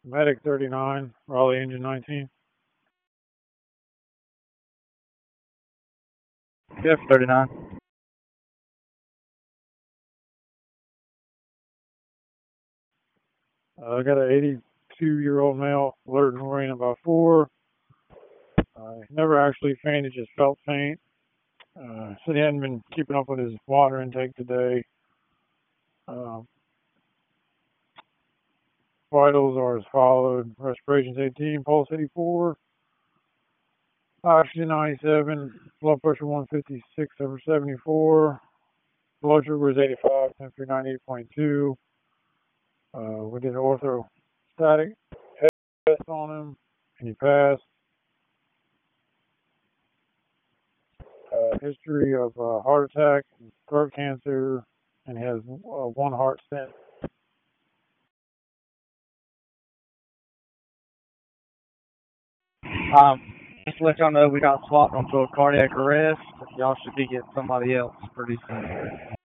Medic 39, Raleigh Engine 19. Jeff 39. I got an 82-year-old male, alert and worrying about 4. Never actually fainted, just felt faint. Said he hadn't been keeping up with his water intake today. Uh, Vitals are as followed: respiration's 18, pulse 84, oxygen 97, blood pressure 156/74, blood sugar is 85, temperature 98.2. We did an orthostatic test on him, and he passed. History of heart attack, throat cancer, and he has one heart stent. Just to let y'all know, we got swapped onto a cardiac arrest. Y'all should be getting somebody else pretty soon.